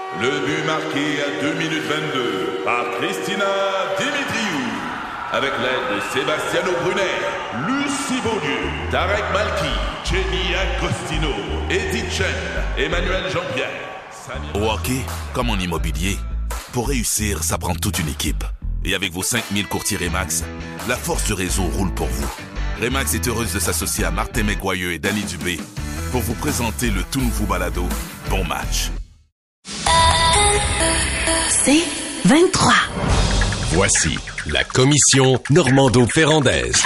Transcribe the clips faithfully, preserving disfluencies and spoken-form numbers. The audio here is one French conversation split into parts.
Le but marqué à deux minutes vingt-deux par Christina Dimitriou. Avec l'aide de Sebastiano Brunet, Lucie Beaulieu, Tarek Malki, Jenny Agostino, Edith Chen, Emmanuel Jean-Pierre. Samir... Au hockey, comme en immobilier, pour réussir, ça prend toute une équipe. Et avec vos cinq mille courtiers Remax, la force du réseau roule pour vous. Remax est heureuse de s'associer à Martin McGuire et Danny Dubé pour vous présenter le tout nouveau balado Bon Match. C'est vingt-trois. Voici la commission Normando-Ferrandaise.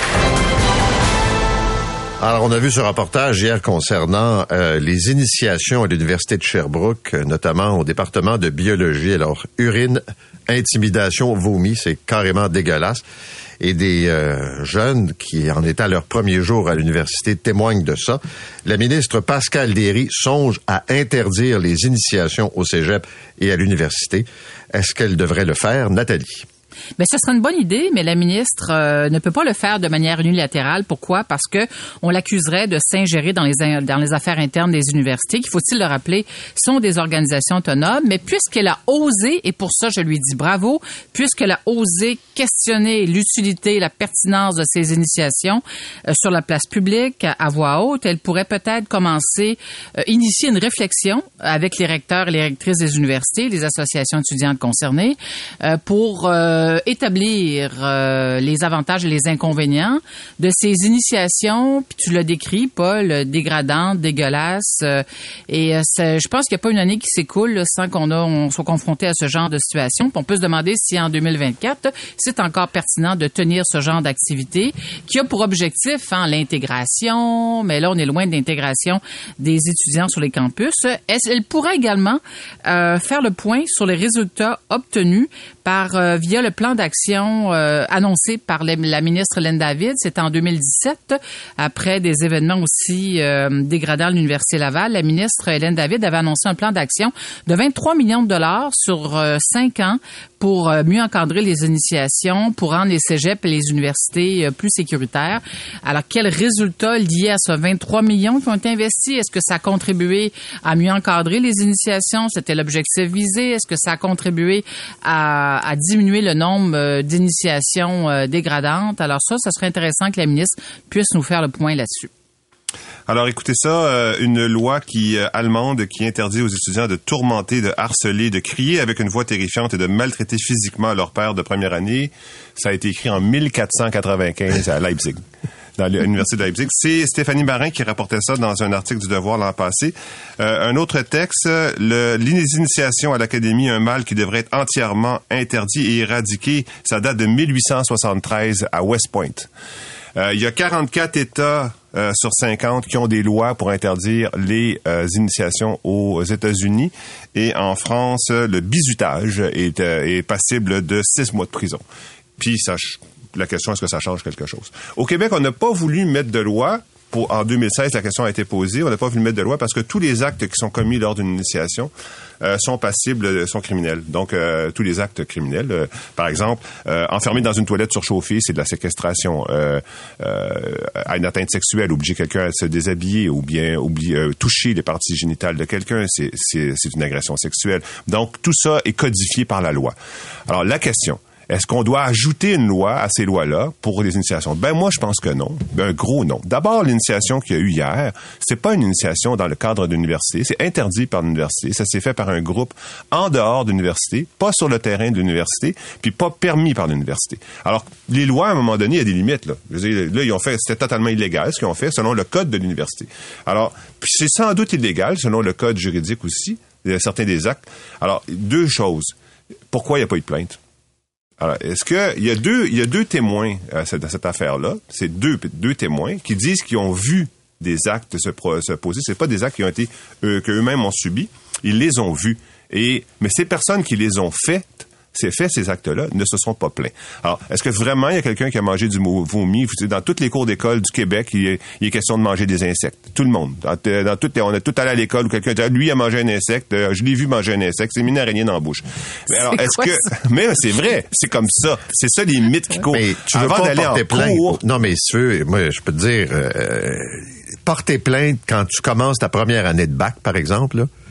Alors, on a vu ce reportage hier concernant euh, les initiations à l'Université de Sherbrooke, notamment au département de biologie. Alors, urine, intimidation, vomi, c'est carrément dégueulasse. Et des euh, jeunes qui en étaient à leur premier jour à l'université témoignent de ça. La ministre Pascale Derry songe à interdire les initiations au cégep et à l'université. Est-ce qu'elle devrait le faire, Nathalie? Bien, ce serait une bonne idée, mais la ministre euh, ne peut pas le faire de manière unilatérale. Pourquoi? Parce que on l'accuserait de s'ingérer dans les dans les affaires internes des universités, qui, faut-il le rappeler, sont des organisations autonomes. Mais puisqu'elle a osé, et pour ça je lui dis bravo, puisqu'elle a osé questionner l'utilité, la pertinence de ces initiations euh, sur la place publique, à, à voix haute, elle pourrait peut-être commencer, euh, initier une réflexion avec les recteurs et les rectrices des universités, les associations étudiantes concernées, euh, pour euh, établir euh, les avantages et les inconvénients de ces initiations, puis tu l'as décrit, Paul, dégradantes, dégueulasses, euh, et euh, je pense qu'il n'y a pas une année qui s'écoule là, sans qu'on a, on soit confronté à ce genre de situation. Puis on peut se demander si en deux mille vingt-quatre, c'est encore pertinent de tenir ce genre d'activité qui a pour objectif hein, l'intégration, mais là on est loin de l'intégration des étudiants sur les campus. Elle pourrait également euh, faire le point sur les résultats obtenus par euh, via le plan d'action euh, annoncé par la, la ministre Hélène David. C'était en deux mille dix-sept, après des événements aussi euh, dégradants à l'Université Laval. La ministre Hélène David avait annoncé un plan d'action de vingt-trois millions de dollars sur euh, cinq ans pour euh, mieux encadrer les initiations, pour rendre les cégeps et les universités euh, plus sécuritaires. Alors, quels résultats liés à ce vingt-trois millions qui ont été investis? Est-ce que ça a contribué à mieux encadrer les initiations? C'était l'objectif visé. Est-ce que ça a contribué à à diminuer le nombre euh, d'initiations euh, dégradantes. Alors ça, ça serait intéressant que la ministre puisse nous faire le point là-dessus. Alors, écoutez ça, euh, une loi qui euh, allemande qui interdit aux étudiants de tourmenter, de harceler, de crier avec une voix terrifiante et de maltraiter physiquement leur père de première année. Ça a été écrit en mille quatre cent quatre-vingt-quinze à Leipzig. Dans l'Université de Leipzig. C'est Stéphanie Barin qui rapportait ça dans un article du Devoir l'an passé. Euh, un autre texte, le, l'initiation à l'Académie, un mal qui devrait être entièrement interdit et éradiqué. Ça date de mille huit cent soixante-treize à West Point. Euh, il y a quarante-quatre États euh, sur cinquante qui ont des lois pour interdire les euh, initiations aux États-Unis. Et en France, le bizutage est, euh, est passible de six mois de prison. Puis ça... La question, est-ce que ça change quelque chose? Au Québec, on n'a pas voulu mettre de loi. Pour, en deux mille seize, la question a été posée. On n'a pas voulu mettre de loi parce que tous les actes qui sont commis lors d'une initiation euh, sont passibles, sont criminels. Donc, euh, tous les actes criminels. Euh, par exemple, euh, enfermer dans une toilette surchauffée, c'est de la séquestration. Euh, euh, à une atteinte sexuelle, obliger quelqu'un à se déshabiller ou bien oublier, euh, toucher les parties génitales de quelqu'un, c'est, c'est, c'est une agression sexuelle. Donc, tout ça est codifié par la loi. Alors, la question... Est-ce qu'on doit ajouter une loi à ces lois-là pour les initiations? Ben, moi, je pense que non. Un gros non. D'abord, l'initiation qu'il y a eu hier, c'est pas une initiation dans le cadre d'une université. C'est interdit par l'université. Ça s'est fait par un groupe en dehors de l'université, pas sur le terrain de l'université, puis pas permis par l'université. Alors, les lois, à un moment donné, il y a des limites, là. Je veux dire, là, ils ont fait, c'était totalement illégal, ce qu'ils ont fait, selon le code de l'université. Alors, puis c'est sans doute illégal, selon le code juridique aussi, certains des actes. Alors, deux choses. Pourquoi il n'y a pas eu de plainte? Alors, est-ce que il y a deux il y a deux témoins à cette, à cette affaire-là, c'est deux deux témoins qui disent qu'ils ont vu des actes se, pro, se poser, c'est pas des actes qui ont été euh, qu'eux-mêmes ont subis, ils les ont vus. Et mais ces personnes qui les ont faites c'est fait, ces actes-là, ne se sont pas plaints. Alors, est-ce que vraiment il y a quelqu'un qui a mangé du vomi? Vous savez, dans toutes les cours d'école du Québec, il est, il est question de manger des insectes. Tout le monde. Dans, dans toutes les, on est tout allé à l'école où quelqu'un dit, lui a mangé un insecte, euh, je l'ai vu manger un insecte, c'est mis une araignée dans la bouche. Mais alors, est-ce que, ça? Mais c'est vrai, c'est comme ça. C'est ça les mythes qui courent. Mais tu veux Avant pas d'aller en plainte. cours. Non, mais si tu veux, moi, je peux te dire, euh, porter plainte quand tu commences ta première année de bac, par exemple, là.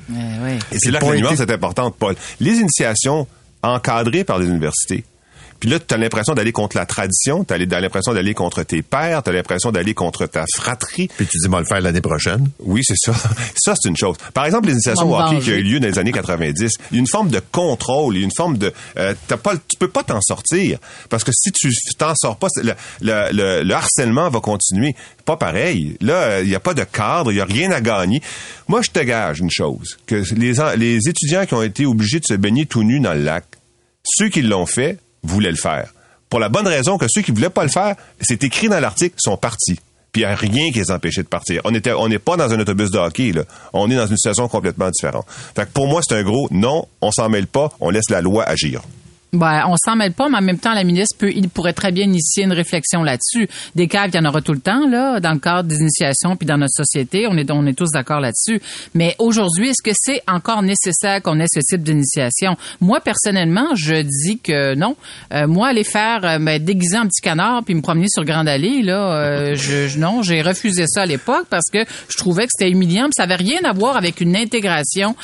Eh oui. Et c'est là que la nuance est importante, Paul. Les initiations encadrées par les universités, puis là, tu as l'impression d'aller contre la tradition, tu as l'impression d'aller contre tes pairs, tu as l'impression d'aller contre ta fratrie. Puis tu dis, moi, le faire l'année prochaine. Oui, c'est ça. Ça, c'est une chose. Par exemple, les initiations au hockey qui a eu lieu dans les années quatre-vingt-dix, il y a une forme de contrôle, il y a une forme de... Euh, t'as pas, tu peux pas t'en sortir. Parce que si tu t'en sors pas, le, le, le, le harcèlement va continuer. Pas pareil. Là, il n'y a pas de cadre, il n'y a rien à gagner. Moi, je te gage une chose, que les, les étudiants qui ont été obligés de se baigner tout nus dans le lac, ceux qui l'ont fait, voulaient le faire. Pour la bonne raison que ceux qui voulaient pas le faire, c'est écrit dans l'article, sont partis. Puis il n'y a rien qui les empêchait de partir. On était, on n'est pas dans un autobus de hockey, là. On est dans une situation complètement différente. Fait que pour moi, c'est un gros non, on s'en mêle pas, on laisse la loi agir. Ben, on s'en mêle pas, mais en même temps, la ministre peut, il pourrait très bien initier une réflexion là-dessus. Des caves, il y en aura tout le temps, là, dans le cadre des initiations puis dans notre société. On est, on est tous d'accord là-dessus. Mais aujourd'hui, est-ce que c'est encore nécessaire qu'on ait ce type d'initiation? Moi, personnellement, je dis que non. Euh, moi, aller faire, euh, me déguiser en petit canard puis me promener sur Grande Allée, là, euh, je, je, non, j'ai refusé ça à l'époque parce que je trouvais que c'était humiliant. Puis ça avait rien à voir avec une intégration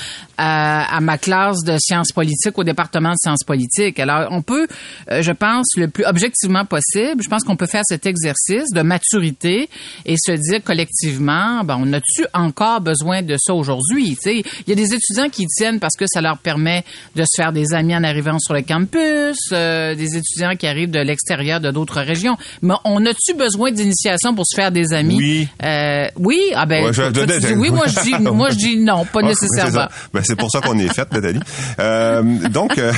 à, à ma classe de sciences politiques au département de sciences politiques. Alors, on peut, euh, je pense, le plus objectivement possible, je pense qu'on peut faire cet exercice de maturité et se dire collectivement, ben, on a-tu encore besoin de ça aujourd'hui? Tu sais, il y a des étudiants qui y tiennent parce que ça leur permet de se faire des amis en arrivant sur le campus, euh, des étudiants qui arrivent de l'extérieur de d'autres régions. Mais on a-tu besoin d'initiation pour se faire des amis? Oui. Euh, oui? Ah ben, ouais, je, toi, tu dis oui, moi je dis, moi je dis non, pas nécessairement. C'est, ben, c'est pour ça qu'on est fait, Nathalie. Euh, donc, euh,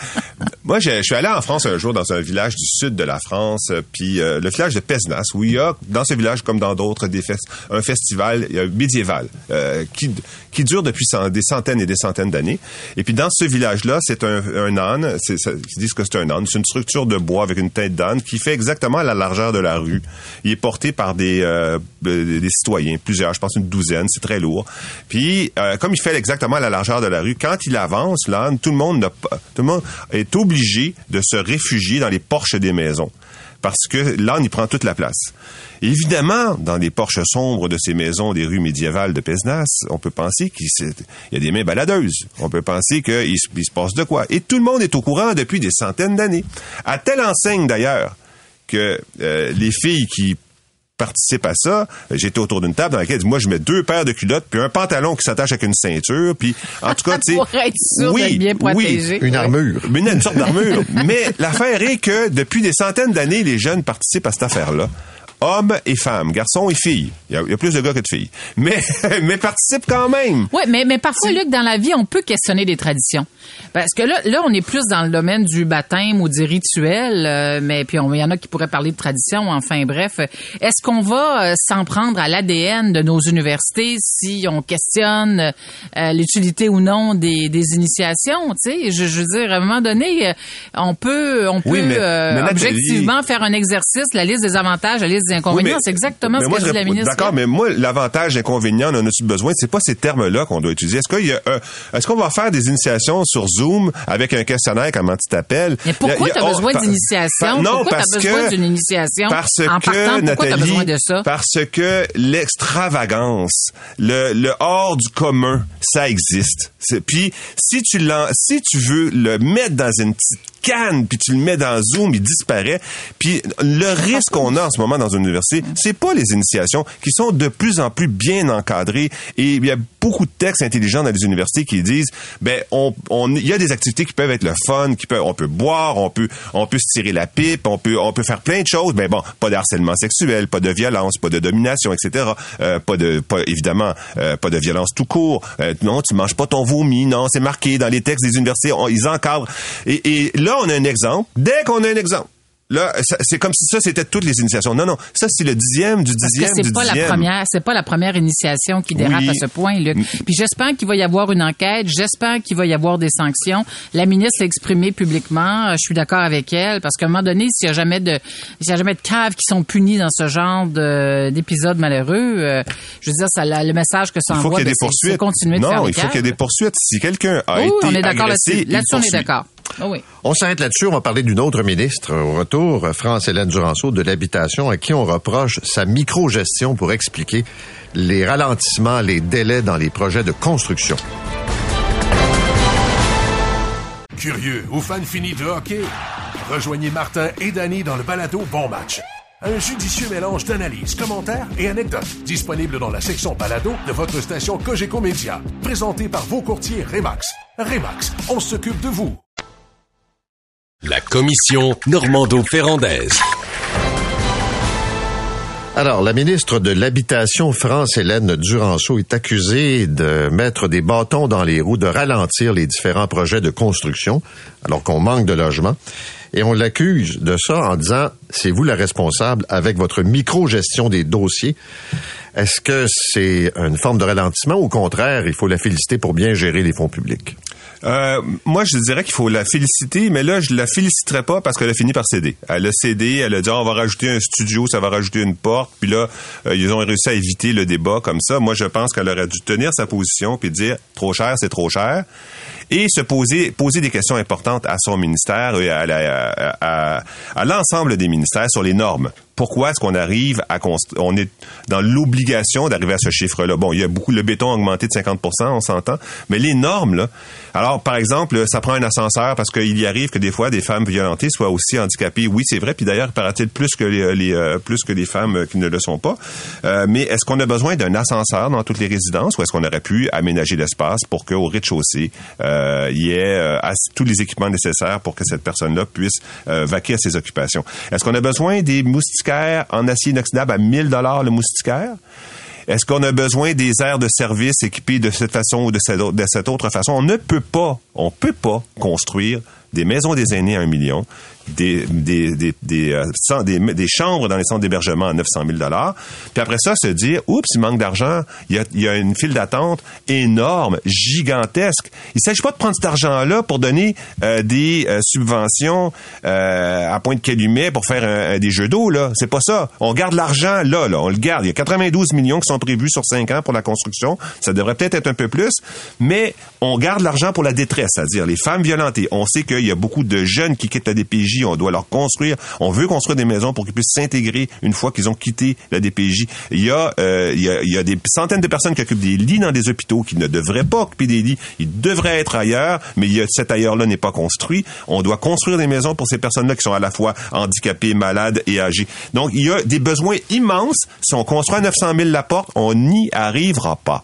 moi, je, je suis allé en France un jour dans un village du sud de la France, puis euh, le village de Pézenas, où il y a, dans ce village comme dans d'autres, des fest- un festival euh, médiéval euh, qui, qui dure depuis cent, des centaines et des centaines d'années. Et puis dans ce village-là, c'est un, un âne, c'est, ça, ils disent que c'est un âne, c'est une structure de bois avec une tête d'âne qui fait exactement la largeur de la rue. Il est porté par des, euh, des citoyens, plusieurs, je pense une douzaine, c'est très lourd. Puis, euh, comme il fait exactement la largeur de la rue, quand il avance, l'âne, tout le monde n'a pas, tout le monde est obligé de se réfugier dans les porches des maisons. Parce que l'âne, il prend toute la place. Évidemment, dans les porches sombres de ces maisons des rues médiévales de Pézenas, on peut penser qu'il y a des mains baladeuses. On peut penser qu'il se, il se passe de quoi. Et tout le monde est au courant depuis des centaines d'années. À telle enseigne, d'ailleurs, que euh, les filles qui participe à ça, j'étais autour d'une table dans laquelle moi je mets deux paires de culottes puis un pantalon qui s'attache avec une ceinture puis en tout cas tu sais pour être sûr oui, d'être bien protégé. Oui, une armure. Mais une, une sorte d'armure. Mais l'affaire est que depuis des centaines d'années les jeunes participent à cette affaire-là. Hommes et femmes, garçons et filles. Il y a, il y a plus de gars que de filles. Mais, mais participent quand même. Oui, mais, mais parfois, Luc, dans la vie, on peut questionner des traditions. Parce que là, là, on est plus dans le domaine du baptême ou du rituel, euh, mais puis il y en a qui pourraient parler de tradition, enfin bref. Est-ce qu'on va euh, s'en prendre à l'A D N de nos universités si on questionne euh, l'utilité ou non des, des initiations? Tu sais, je, je veux dire, à un moment donné, on peut, on peut oui, mais, euh, mais objectivement faire un exercice, la liste des avantages, la liste des inconvénients. Oui, mais, c'est exactement ce que dit la ministre. D'accord, mais moi, l'avantage, l'inconvénient, on en a-tu besoin? C'est pas ces termes-là qu'on doit utiliser. Est-ce qu'il y a, euh, est-ce qu'on va faire des initiations sur Zoom avec un questionnaire, comment tu t'appelles? Mais pourquoi tu as besoin oh, d'initiation? Non, pourquoi parce tu as besoin d'une initiation? Parce en que, partant, pourquoi tu as besoin de ça? Parce que l'extravagance, le, le hors du commun, ça existe. C'est, puis, si tu l'en, si tu veux le mettre dans une petite canne, puis tu le mets dans Zoom, il disparaît. Puis le risque qu'on a en ce moment dans une université, c'est pas les initiations qui sont de plus en plus bien encadrées. Et il y a beaucoup de textes intelligents dans les universités qui disent, ben, on, on, il y a des activités qui peuvent être le fun, qui peuvent, on peut boire, on peut, on peut se tirer la pipe, on peut, on peut faire plein de choses. Mais bon, pas de harcèlement sexuel, pas de violence, pas de domination, et cetera. Euh, pas de, pas évidemment, euh, pas de violence tout court. Euh, non, tu manges pas ton vomi. Non, c'est marqué dans les textes des universités. On, ils encadrent. Et, et là, on a un exemple. Dès qu'on a un exemple, là, c'est comme si ça, c'était toutes les initiations. Non, non. Ça, c'est le dixième du dixième Parce que c'est du pas dixième. La première, c'est pas la première initiation qui dérape oui. à ce point, Luc. Puis j'espère qu'il va y avoir une enquête. J'espère qu'il va y avoir des sanctions. La ministre l'a exprimé publiquement. Je suis d'accord avec elle. Parce qu'à un moment donné, s'il y a jamais de, s'il y a jamais de caves qui sont punis dans ce genre de, d'épisodes malheureux, euh, je veux dire, ça, le message que ça il faut envoie, qu'il y ait ben, des poursuites. C'est continuer de non, faire des il faut caves. qu'il y ait des poursuites. Si quelqu'un a oui, été on est d'accord agressé, là-dessus. Là-dessus, on est d'accord. Oh oui. On s'arrête là-dessus. On va parler d'une autre ministre. Au retour, France-Hélène Duranceau de l'Habitation, à qui on reproche sa micro-gestion pour expliquer les ralentissements, les délais dans les projets de construction. curieux ou fan fini de hockey? Rejoignez Martin et Danny dans le balado Bon Match. Un judicieux mélange d'analyses, commentaires et anecdotes. Disponible dans la section balado de votre station Cogeco Média. Présenté par vos courtiers Remax. Remax, on s'occupe de vous. La commission Normando-Ferrandaise. Alors, la ministre de l'Habitation, France-Hélène Duranceau, est accusée de mettre des bâtons dans les roues, de ralentir les différents projets de construction, alors qu'on manque de logements. Et on l'accuse de ça en disant, c'est vous la responsable avec votre micro-gestion des dossiers. Est-ce que c'est une forme de ralentissement ou au contraire, il faut la féliciter pour bien gérer les fonds publics? Euh, moi, je dirais qu'il faut la féliciter, mais là, je la féliciterais pas parce qu'elle a fini par céder. Elle a cédé, elle a dit, oh, on va rajouter un studio, ça va rajouter une porte, puis là, euh, ils ont réussi à éviter le débat comme ça. Moi, je pense qu'elle aurait dû tenir sa position puis dire, trop cher, c'est trop cher, et se poser poser des questions importantes à son ministère et à, la, à, à, à l'ensemble des ministères sur les normes. Pourquoi est-ce qu'on arrive à construire, on est dans l'obligation d'arriver à ce chiffre-là? Bon, il y a beaucoup, le béton a augmenté de cinquante pour cent, on s'entend, mais les normes, là, alors, par exemple, ça prend un ascenseur parce qu'il y arrive que des fois, des femmes violentées soient aussi handicapées. Oui, c'est vrai, puis d'ailleurs, paraît-il plus que les, les euh, plus que les femmes qui ne le sont pas. Euh, mais est-ce qu'on a besoin d'un ascenseur dans toutes les résidences ou est-ce qu'on aurait pu aménager l'espace pour qu'au rez-de-chaussée, euh, il y ait euh, tous les équipements nécessaires pour que cette personne-là puisse euh, vaquer à ses occupations? Est-ce qu'on a besoin des moustiquaires en acier inoxydable à mille dollars le moustiquaire? Est-ce qu'on a besoin des aires de service équipées de cette façon ou de cette, de cette autre façon? On ne peut pas, on peut pas construire des maisons des aînés à un million, des des des des, euh, des, des chambres dans les centres d'hébergement à neuf cent mille dollars. Puis après ça, se dire, oups, il manque d'argent, il y a, il y a une file d'attente énorme, gigantesque. Il s'agit pas de prendre cet argent-là pour donner euh, des euh, subventions euh, à point de calumet pour faire un, un, des jeux d'eau, là. C'est pas ça. On garde l'argent là, là. On le garde. Il y a quatre-vingt-douze millions qui sont prévus sur cinq ans pour la construction. Ça devrait peut-être être un peu plus, mais on garde l'argent pour la détresse, c'est-à-dire les femmes violentées. On sait qu'il y a beaucoup de jeunes qui quittent la D P J. On doit leur construire. On veut construire des maisons pour qu'ils puissent s'intégrer une fois qu'ils ont quitté la D P J. Il y a, euh, il y a, il y a des centaines de personnes qui occupent des lits dans des hôpitaux qui ne devraient pas occuper des lits. Ils devraient être ailleurs, mais il y a, cet ailleurs-là n'est pas construit. On doit construire des maisons pour ces personnes-là qui sont à la fois handicapées, malades et âgées. Donc, il y a des besoins immenses. Si on construit à neuf cent mille la porte, on n'y arrivera pas.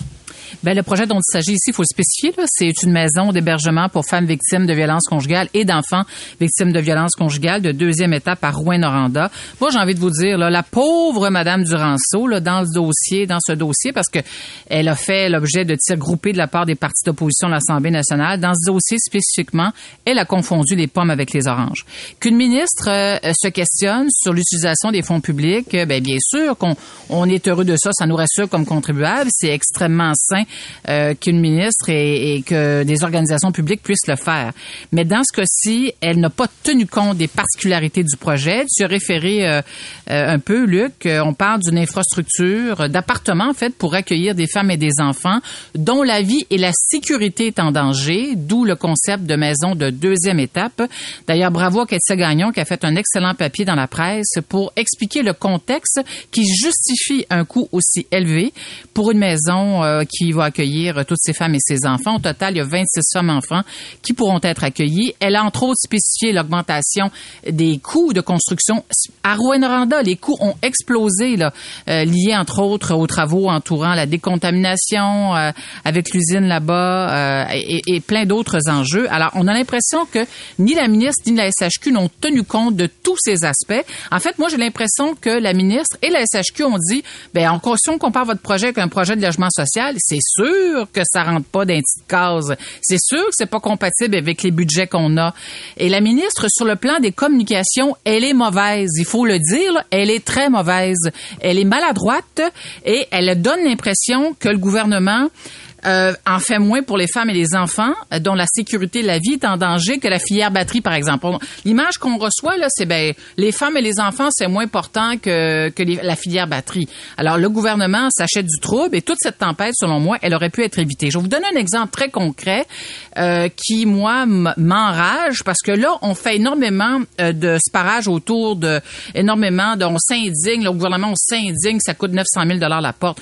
Ben, le projet dont il s'agit ici, il faut le spécifier, là, c'est une maison d'hébergement pour femmes victimes de violences conjugales et d'enfants victimes de violences conjugales de deuxième étape à Rouyn-Noranda. Moi, j'ai envie de vous dire, là, la pauvre Madame Duranceau, là, dans ce dossier, dans ce dossier, parce que elle a fait l'objet de tirs groupés de la part des partis d'opposition de l'Assemblée nationale. Dans ce dossier spécifiquement, elle a confondu les pommes avec les oranges. Qu'une ministre euh, se questionne sur l'utilisation des fonds publics, euh, ben, bien sûr qu'on on est heureux de ça, ça nous rassure comme contribuables, c'est extrêmement sain Euh, qu'une ministre et, et que des organisations publiques puissent le faire. Mais dans ce cas-ci, elle n'a pas tenu compte des particularités du projet. Tu as référé euh, euh, un peu, Luc, euh, on parle d'une infrastructure d'appartements, en fait, pour accueillir des femmes et des enfants dont la vie et la sécurité est en danger, d'où le concept de maison de deuxième étape. D'ailleurs, bravo à Katia Gagnon qui a fait un excellent papier dans la presse pour expliquer le contexte qui justifie un coût aussi élevé pour une maison euh, qui va accueillir toutes ces femmes et ces enfants. Au total, il y a vingt-six femmes enfants qui pourront être accueillis. Elle a entre autres spécifié l'augmentation des coûts de construction. À Rouyn-Noranda, les coûts ont explosé, là, euh, liés entre autres aux travaux entourant la décontamination euh, avec l'usine là-bas euh, et, et plein d'autres enjeux. Alors, on a l'impression que ni la ministre ni la S H Q n'ont tenu compte de tous ces aspects. En fait, moi, j'ai l'impression que la ministre et la S H Q ont dit, ben, en, si on compare votre projet avec un projet de logement social, c'est sûr que ça rentre pas dans une petite case. C'est sûr que c'est pas compatible avec les budgets qu'on a. Et la ministre, sur le plan des communications, elle est mauvaise. Il faut le dire, là, elle est très mauvaise. Elle est maladroite et elle donne l'impression que le gouvernement Euh, en fait moins pour les femmes et les enfants euh, dont la sécurité, la vie est en danger que la filière batterie, par exemple. On, l'image qu'on reçoit, là, c'est ben les femmes et les enfants, c'est moins important que, que les, la filière batterie. Alors, le gouvernement s'achète du trouble et toute cette tempête, selon moi, elle aurait pu être évitée. Je vais vous donner un exemple très concret euh, qui, moi, m'enrage parce que là, on fait énormément euh, de sparage autour de... énormément de... On s'indigne, le gouvernement, on s'indigne, ça coûte neuf cent mille dollars la porte.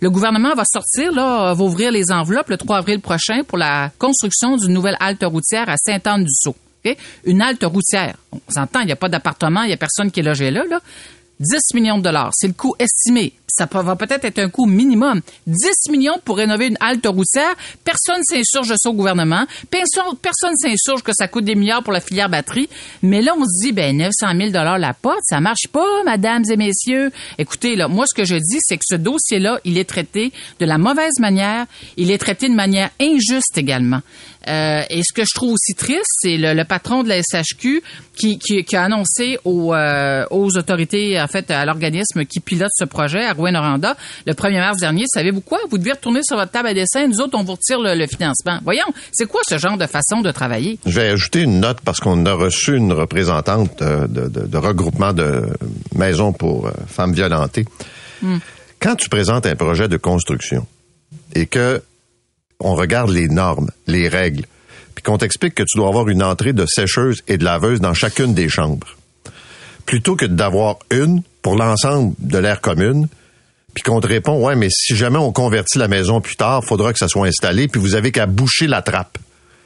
Le gouvernement va sortir, là, va ouvrir les enveloppes le trois avril prochain pour la construction d'une nouvelle halte routière à Sainte-Anne-du-Sault. Okay? Une halte routière. On s'entend, il n'y a pas d'appartement, il n'y a personne qui est logé là, là. dix millions de dollars. C'est le coût estimé. Ça va peut-être être un coût minimum. dix millions pour rénover une halte routière. Personne s'insurge de ça au gouvernement. Personne, personne s'insurge que ça coûte des milliards pour la filière batterie. Mais là, on se dit, ben, neuf cent mille dollars la porte, ça marche pas, mesdames et messieurs. Écoutez, là, moi, ce que je dis, c'est que ce dossier-là, il est traité de la mauvaise manière. Il est traité de manière injuste également. Euh, et ce que je trouve aussi triste, c'est le, le patron de la S H Q qui, qui, qui a annoncé aux, euh, aux autorités, en fait, à l'organisme qui pilote ce projet, à Rouyn-Noranda, le premier mars dernier, savez-vous quoi? Vous devez retourner sur votre table à dessin, nous autres, on vous retire le, le financement. Voyons, c'est quoi ce genre de façon de travailler? Je vais ajouter une note parce qu'on a reçu une représentante de, de, de regroupement de maisons pour femmes violentées. Mm. Quand tu présentes un projet de construction et que on regarde les normes, les règles, puis qu'on t'explique que tu dois avoir une entrée de sécheuse et de laveuse dans chacune des chambres, plutôt que d'avoir une pour l'ensemble de l'aire commune, puis qu'on te répond, ouais, mais si jamais on convertit la maison plus tard, il faudra que ça soit installé, puis vous avez qu'à boucher la trappe.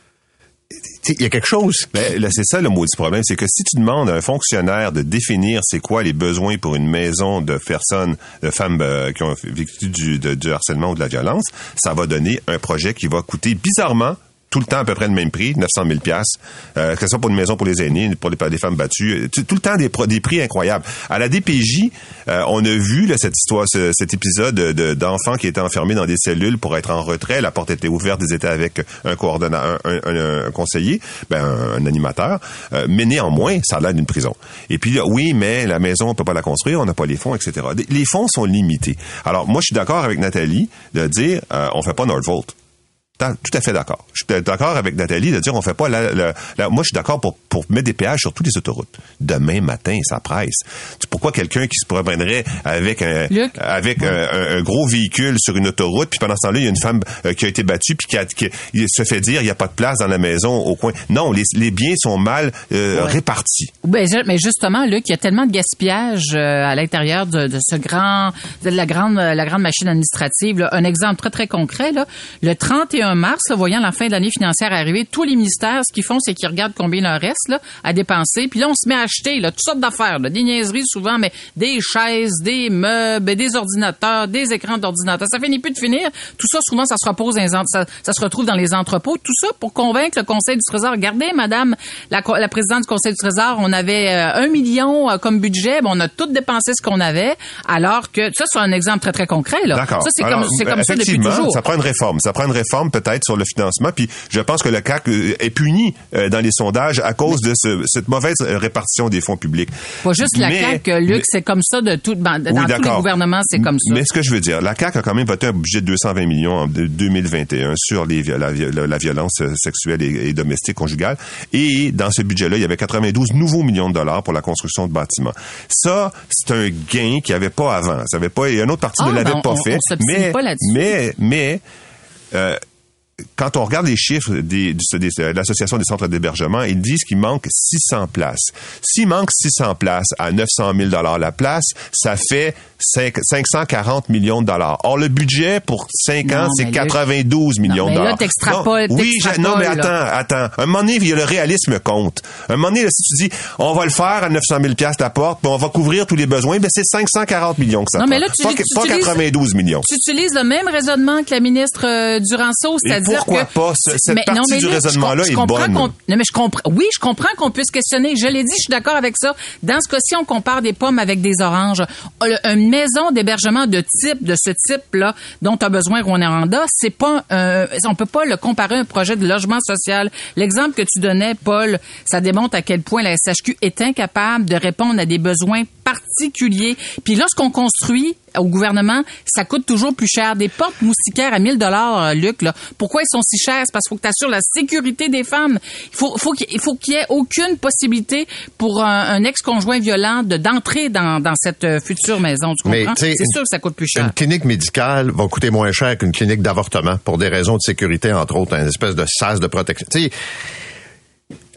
Il y a quelque chose. Ben, là, c'est ça le maudit problème, c'est que si tu demandes à un fonctionnaire de définir c'est quoi les besoins pour une maison de personnes, de femmes euh, qui ont vécu du, de, du harcèlement ou de la violence, ça va donner un projet qui va coûter bizarrement tout le temps à peu près le même prix, neuf cent mille piastres, euh, que ce soit pour une maison pour les aînés, pour les, les femmes battues, tout, tout le temps des, des prix incroyables. À la D P J, euh, on a vu là, cette histoire, ce, cet épisode de, d'enfants qui étaient enfermés dans des cellules pour être en retrait. La porte était ouverte, ils étaient avec un coordonnateur, un, un, un, un conseiller, ben un, un animateur, euh, mais néanmoins, ça a l'air d'une prison. Et puis oui, mais la maison, on peut pas la construire, on n'a pas les fonds, et cetera. Les fonds sont limités. Alors moi, je suis d'accord avec Nathalie de dire, euh, on fait pas Northvolt. Tout à fait d'accord. Je suis d'accord avec Nathalie de dire on fait pas la, la, la moi je suis d'accord pour pour mettre des péages sur toutes les autoroutes. Demain matin, ça presse. Pourquoi quelqu'un qui se promènerait avec un Luc. avec ouais. un, un gros véhicule sur une autoroute puis pendant ce temps-là, il y a une femme euh, qui a été battue puis qui, a, qui il se fait dire il y a pas de place dans la maison au coin. Non, les les biens sont mal euh, ouais. répartis. Ben, mais justement, Luc, il y a tellement de gaspillage euh, à l'intérieur de, de ce grand de la grande la grande machine administrative là. Un exemple très très concret là, le trente et un mars, là, voyant la fin de l'année financière arriver, tous les ministères, ce qu'ils font, c'est qu'ils regardent combien il leur reste là, à dépenser. Puis là, on se met à acheter là, toutes sortes d'affaires, là, des niaiseries souvent, mais des chaises, des meubles, des ordinateurs, des écrans d'ordinateurs. Ça finit plus de finir. Tout ça, souvent, ça se repose dans les en- ça, ça se retrouve dans les entrepôts. Tout ça pour convaincre le Conseil du Trésor. Regardez, Madame la, la présidente du Conseil du Trésor, on avait euh, un million euh, comme budget, ben, on a tout dépensé ce qu'on avait, alors que ça, c'est un exemple très, très concret. Là. D'accord. Ça, c'est alors, comme, c'est comme ça depuis toujours. Ça prend une réforme. Ça prend une réforme peut-être sur le financement. Puis je pense que le C A Q est puni euh, dans les sondages à cause de ce, cette mauvaise répartition des fonds publics. Pas juste la mais, C A Q, Luc, mais, c'est comme ça de tout, dans oui, tous les gouvernements, c'est comme ça. Mais ce que je veux dire, la C A Q a quand même voté un budget de deux cent vingt millions en deux mille vingt et un sur les, la, la, la violence sexuelle et, et domestique conjugale. Et dans ce budget-là, il y avait quatre-vingt-douze nouveaux millions de dollars pour la construction de bâtiments. Ça, c'est un gain qu'il n'y avait pas avant. Ça avait pas, et une autre partie ah, ne l'avait ben, pas on, fait. On mais, pas là-dessus. mais, mais, euh, quand on regarde les chiffres des, des, de l'Association des centres d'hébergement, ils disent qu'il manque six cents places. S'il manque six cents places à neuf cent mille dollars la place, ça fait cinq cent quarante millions de dollars. Or, le budget pour cinq ans, non, c'est quatre-vingt-douze millions de dollars. Mais là, t'extrapoles, oui, t'extrapoles, non, mais là. attends, attends. Un moment donné, il y a le réalisme compte. Un moment donné, là, si tu dis, on va le faire à neuf cent mille piastres la porte, puis on va couvrir tous les besoins, ben c'est cinq cent quarante millions que ça non, prend. Mais là, tu, pas, tu, pas tu quatre-vingt-douze millions. Tu utilises le même raisonnement que la ministre euh, Duranceau, c'est-à-dire pourquoi que... pas? Cette mais, partie non, mais du là, raisonnement-là je, je est bonne. Non, mais je comprends. Oui, je comprends qu'on puisse questionner. Je l'ai dit, je suis d'accord avec ça. Dans ce cas-ci, on compare des pommes avec des oranges. Une maison d'hébergement de type, de ce type-là, dont tu as besoin Rouyn-Noranda, c'est pas, euh, on peut pas le comparer à un projet de logement social. L'exemple que tu donnais, Paul, ça démontre à quel point la S H Q est incapable de répondre à des besoins particuliers. Puis lorsqu'on construit au gouvernement, ça coûte toujours plus cher. Des portes moustiquaires à mille dollars, Luc, là. Pourquoi ils sont si chers? C'est parce qu'il faut que tu assures la sécurité des femmes. Il faut, faut qu'il, il faut qu'il y ait aucune possibilité pour un, un ex-conjoint violent de, d'entrer dans, dans cette future maison. Tu comprends? C'est une, sûr que ça coûte plus cher. Une clinique médicale va coûter moins cher qu'une clinique d'avortement pour des raisons de sécurité, entre autres, une espèce de sas de protection. Tu sais,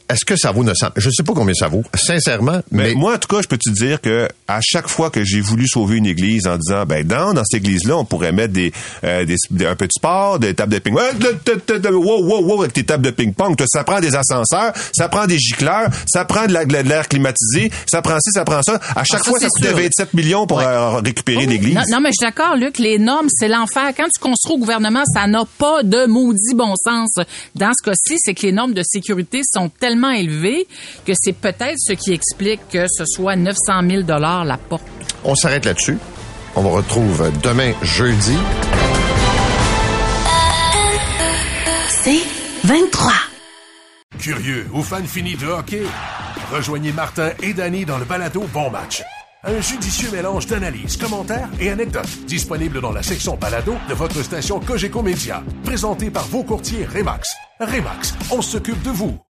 est-ce que ça vaut neuf cents? Je sais pas combien ça vaut, sincèrement. Mais, mais... moi, en tout cas, je peux te dire que à chaque fois que j'ai voulu sauver une église en disant, ben dans dans cette église-là, on pourrait mettre des, euh, des, des un peu de sport, des tables de ping-pong. Wow, wow, wow, avec tes tables de ping-pong, ça prend des ascenseurs, ça prend des gicleurs, ça prend de, la, de l'air climatisé, ça prend ci, ça prend ça. À chaque ah, fois, ça, ça coûtait vingt-sept millions pour ouais. euh, récupérer oh, l'église. Non, non, mais je suis d'accord, Luc. Les normes, c'est l'enfer. Quand tu construis au gouvernement, ça n'a pas de maudit bon sens. Dans ce cas-ci, c'est que les normes de sécurité sont tellement élevées que c'est peut-être ce qui explique que ce soit neuf cent mille dollars la porte. On s'arrête là-dessus. On vous retrouve demain, jeudi. C'est vingt-trois. Curieux ou fan fini de hockey? Rejoignez Martin et Danny dans le balado Bon Match. Un judicieux mélange d'analyses, commentaires et anecdotes. Disponible dans la section balado de votre station Cogeco Média. Présenté par vos courtiers Remax. Remax, on s'occupe de vous.